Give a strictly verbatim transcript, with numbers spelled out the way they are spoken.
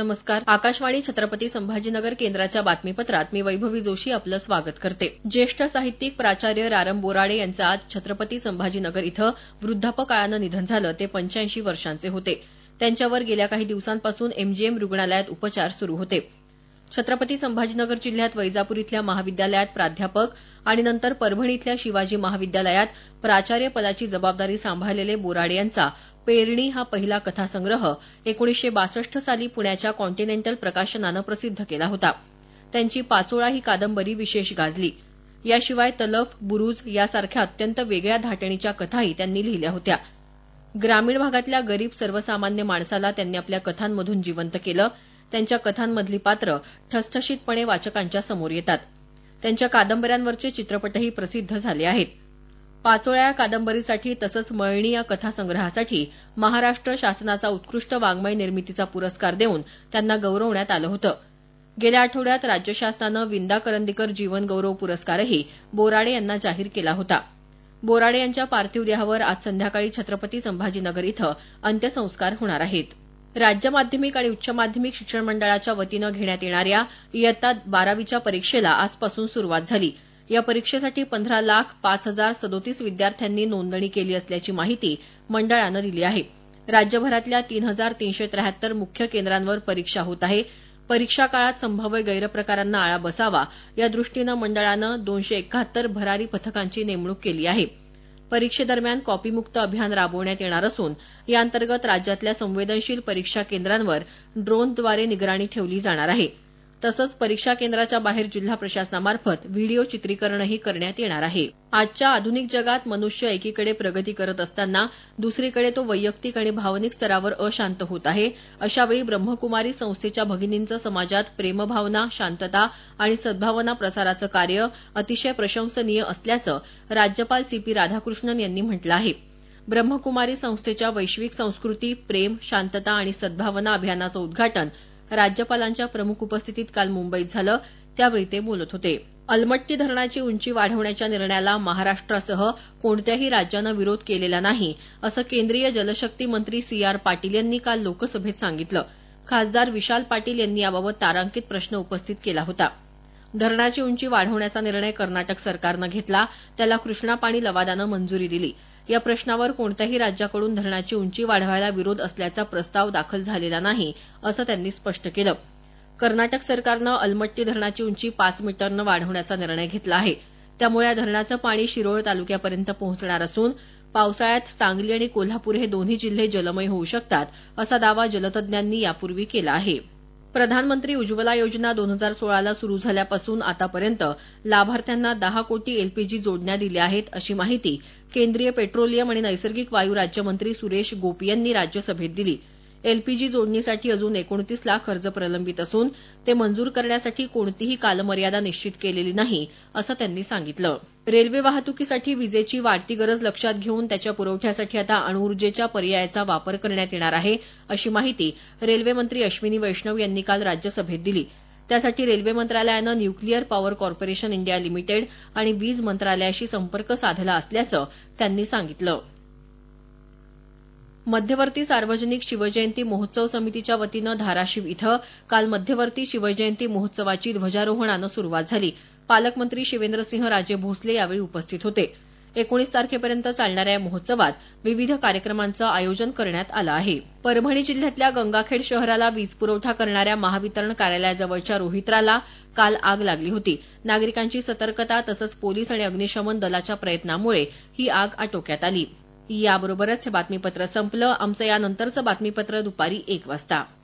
नमस्कार. आकाशवाणी छत्रपती संभाजीनगर केंद्राच्या बातमीपत्रात मी वैभवी जोशी आपलं स्वागत करते. ज्येष्ठ साहित्यिक प्राचार्य रारम बोराडे यांचं आज छत्रपती संभाजीनगर इथं वृद्धापकाळानं निधन झालं. ते पंच्याऐंशी वर्षांचे होते. त्यांच्यावर गेल्या काही दिवसांपासून एमजीएम रुग्णालयात उपचार सुरू होते. छत्रपती संभाजीनगर जिल्ह्यात वैजापूर इथल्या महाविद्यालयात प्राध्यापक आणि नंतर परभणी इथल्या शिवाजी महाविद्यालयात प्राचार्य पदाची जबाबदारी सांभाळलेले बोराडे यांचा पेरणी हा पहिला कथासंग्रह एकोणीसशे बासष्ट साली पुण्याच्या कॉन्टिनेंटल प्रकाशनानं प्रसिद्ध केला होता. त्यांची पाचोळा ही कादंबरी विशेष गाजली. याशिवाय तलफ, बुरुज यासारख्या अत्यंत वेगळ्या धाटणीच्या कथाही त्यांनी लिहिल्या होत्या. ग्रामीण भागातल्या गरीब सर्वसामान्य माणसाला त्यांनी आपल्या कथांमधून जिवंत केलं. त्यांच्या कथांमधली पात्र ठसठशीतपणे वाचकांच्या समोर येतात. त्यांच्या कादंबऱ्यांवरचे चित्रपटही प्रसिद्ध झाले आहेत. पाचोळा या कादंबरीसाठी तसंच मळणी या कथासंग्रहासाठी महाराष्ट्र शासनाचा उत्कृष्ट वाङ्मय निर्मितीचा पुरस्कार देऊन त्यांना गौरवण्यात आलं होतं. गेल्या आठवड्यात राज्य शासनानं विंदा करंदीकर जीवन गौरव पुरस्कारही बोराडे यांना जाहीर केला होता. बोराडे यांच्या पार्थिव देहावर आज संध्याकाळी छत्रपती संभाजीनगर इथं अंत्यसंस्कार होणार आहेत. राज्य माध्यमिक आणि उच्च माध्यमिक शिक्षण मंडळाच्या वतीनं घेण्यात येणाऱ्या इयत्ता बारावीच्या परीक्षेला आजपासून सुरुवात झाली. या परीक्षेसाठी पंधरा लाख पाच हजार सदोतीस विद्यार्थ्यांनी नोंदणी केली असल्याची माहिती मंडळानं दिली आहे. राज्यभरातल्या तीन हजार तीनशे त्र्याहत्तर मुख्य केंद्रांवर परीक्षा होत आहे. परीक्षा काळात संभाव्य गैरप्रकारांना आळा बसावा यादृष्टीनं मंडळानं दोनशे एकाहत्तर भरारी पथकांची नेमणूक केली आहे. परीक्षेदरम्यान कॉपीमुक्त अभियान राबवण्यात येणार असून याअंतर्गत राज्यातल्या संवेदनशील परीक्षा केंद्रांवर ड्रोनद्वारे निगराणी ठेवली जाणार आहे. तसंच परीक्षा केंद्राच्या बाहेर जिल्हा प्रशासनामार्फत व्हिडिओ चित्रीकरणही करण्यात येणार आहे. आजच्या आधुनिक जगात मनुष्य एकीकडे प्रगती करत असताना दुसरीकडे तो वैयक्तिक आणि भावनिक स्तरावर अशांत होत आहे. अशावेळी ब्रह्मकुमारी संस्थेच्या भगिनींचं समाजात प्रेमभावना, शांतता आणि सद्भावना प्रसाराचं कार्य अतिशय प्रशंसनीय असल्याचं राज्यपाल सी पी राधाकृष्णन यांनी म्हटलं आहे. ब्रह्मकुमारी संस्थेच्या वैश्विक संस्कृती, प्रेम, शांतता आणि सद्भावना अभियानाचं उद्घाटन राज्यपालांच्या प्रमुख उपस्थितीत काल मुंबईत झालं. त्यावेळी ते बोलत होते. अलमट्टी धरणाची उंची वाढवण्याच्या निर्णयाला महाराष्ट्रासह कोणत्याही राज्यानं विरोध केलेला नाही असं केंद्रीय जलशक्ती मंत्री सी आर पाटील यांनी काल लोकसभेत सांगितलं. खासदार विशाल पाटील यांनी याबाबत तारांकित प्रश्न उपस्थित केला होता. धरणाची उंची वाढवण्याचा निर्णय कर्नाटक सरकारनं घेतला, त्याला कृष्णा पाणी लवादानं मंजुरी दिली. या प्रश्नावर कोणत्याही राज्याकडून धरणाची उंची वाढवायला विरोध असल्याचा प्रस्ताव दाखल झालेला नाही असं त्यांनी स्पष्ट केलं. कर्नाटक सरकारनं अलमट्टी धरणाची उंची पाच मीटरनं वाढवण्याचा निर्णय घेतला आहे. त्यामुळे या धरणाचं पाणी शिरोळ तालुक्यापर्यंत पोहोचणार असून पावसाळ्यात सांगली आणि कोल्हापूर हे दोन्ही जिल्हे जलमय होऊ शकतात असा दावा जलतज्ज्ञांनी यापूर्वी केला आहे. प्रधानमंत्री उज्ज्वला योजना दोन हजार सोळाला सुरू झाल्यापासून आतापर्यंत लाभार्थ्यांना दहा कोटी एलपीजी जोडण्या दिल्या आहेत अशी माहिती केंद्रीय पेट्रोलियम आणि नैसर्गिक वायू राज्यमंत्री सुरेश गोपी यांनी राज्यसभेत दिली. एलपीजी जोडणीसाठी अजून एकोणतीस लाख अर्ज प्रलंबित असून ते मंजूर करण्यासाठी कोणतीही कालमर्यादा निश्चित केलेली नाही असं त्यांनी सांगितलं. रेल्वे वाहतुकीसाठी विजेची वाढती गरज लक्षात घेऊन त्याच्या पुरवठ्यासाठी आता अणुऊर्जेच्या पर्यायाचा वापर करण्यात येणार आहे अशी माहिती रेल्वे मंत्री अश्विनी वैष्णव यांनी काल राज्यसभेत दिली. त्यासाठी रेल्वे मंत्रालयानं nuclear power corporation India limited आणि वीज मंत्रालयाशी संपर्क साधला असल्याचं त्यांनी सांगितलं. मध्यवर्ती सार्वजनिक शिवजयंती महोत्सव समितीच्या वतीनं धाराशिव इथं काल मध्यवर्ती शिवजयंती महोत्सवाची ध्वजारोहणानं सुरुवात झाली. पालकमंत्री शिवेंद्रसिंह राजे भोसले यावेळी उपस्थित होते. एकोणीस तारखेपर्यंत चालणाऱ्या या महोत्सवात विविध कार्यक्रमांचं आयोजन करण्यात आलं आहे. परभणी जिल्ह्यातल्या गंगाखेड शहराला वीज पुरवठा करणाऱ्या महावितरण कार्यालयाजवळच्या रोहित्राला काल आग लागली होती. नागरिकांची सतर्कता तसंच पोलीस आणि अग्निशमन दलाच्या प्रयत्नामुळे ही आग आटोक्यात आली. याबरोबरच हे बातमीपत्र संपलं. आमचं यानंतरचं बातमीपत्र दुपारी एक वाजता.